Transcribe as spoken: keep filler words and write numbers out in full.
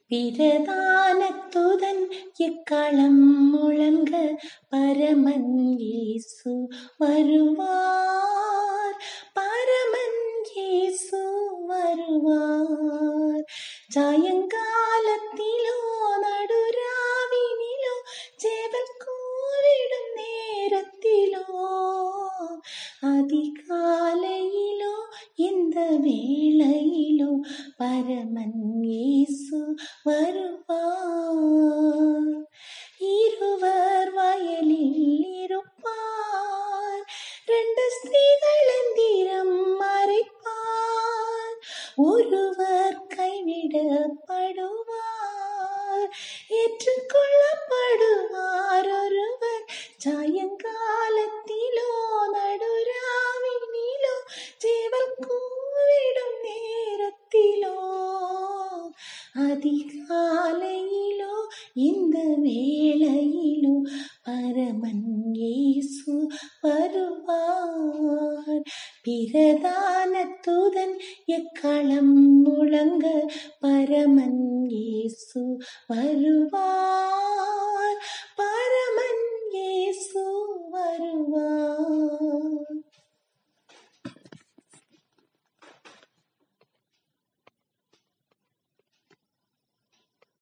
பிரதானத்துதன் எக்களம் முழங்க பரமன் இயேசு வருவார். பரமன் இயேசு வருவார். சாயங்காலத்திலோ நடுராவினிலோ ஜெபம் கூவிடும் நேரத்திலோ அதிகாலையிலோ இந்த வேளையிலோ பரமன் இயேசு வருவார். இருவர் வயலில் இருப்பார், ரெண்டு ஸ்திரீகள் எந்திரம் மறைப்பார். ஒருவர் கைவிடப்படுவார், ஏற்றுக்கொள்ளப்படுவார். ஒருவர் சாயங்காலத்திலோ நடுராவினிலோ ஜெபம் கூவிடும் நேரத்திலோ அதிகாலையிலோ இந்த வேளையிலோ பரமன் இயேசு வருவார். பிரதானத்துதன் எக்களம் முழங்க பரமன் இயேசு வருவார். பரமன் இயேசு வருவார்.